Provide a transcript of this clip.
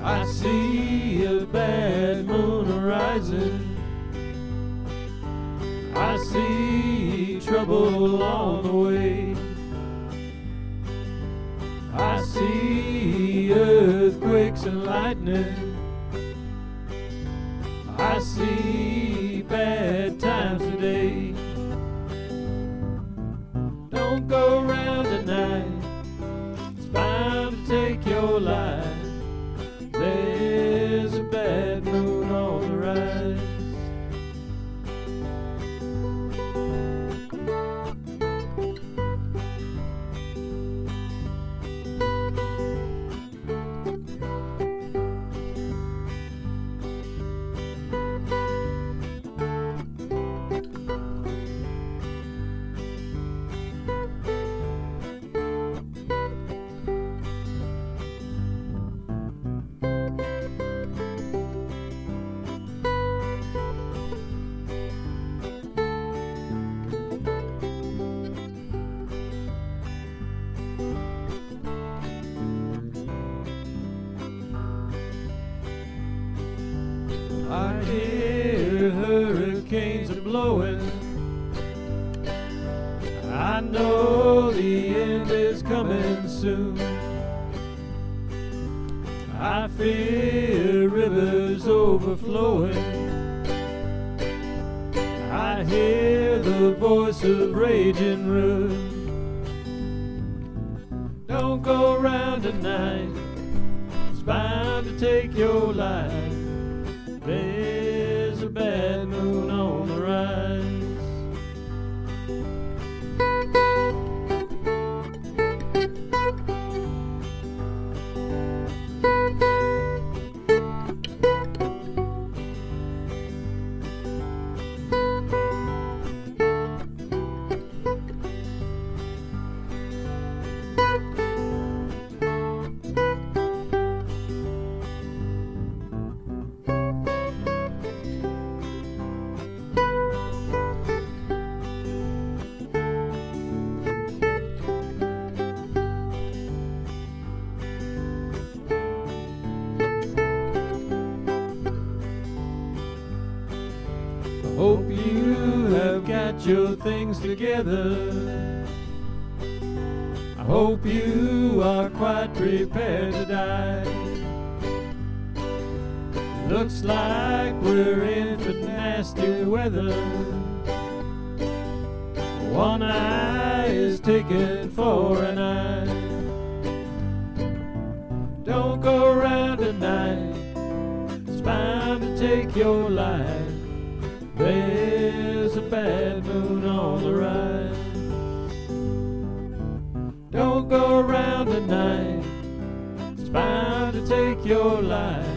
I see a bad moon arising. I see trouble on the way. I see earthquakes and lightning. I see bad times today. Don't go round tonight, it's bound to take your life. There's a bad moon on the rise. I hear hurricanes are blowing. I know the end is coming soon. I fear rivers overflowing. I hear the voice of raging ruin. Don't go round tonight, it's bound to take your life. There's a bad moon on the rise. Hope you have got your things together. I hope you are quite prepared to die. Looks like we're in for nasty weather. One eye is taken for an eye. Don't go around tonight, it's bound to take your life. There's a bad moon on the rise. Don't go around tonight, it's bound to take your life.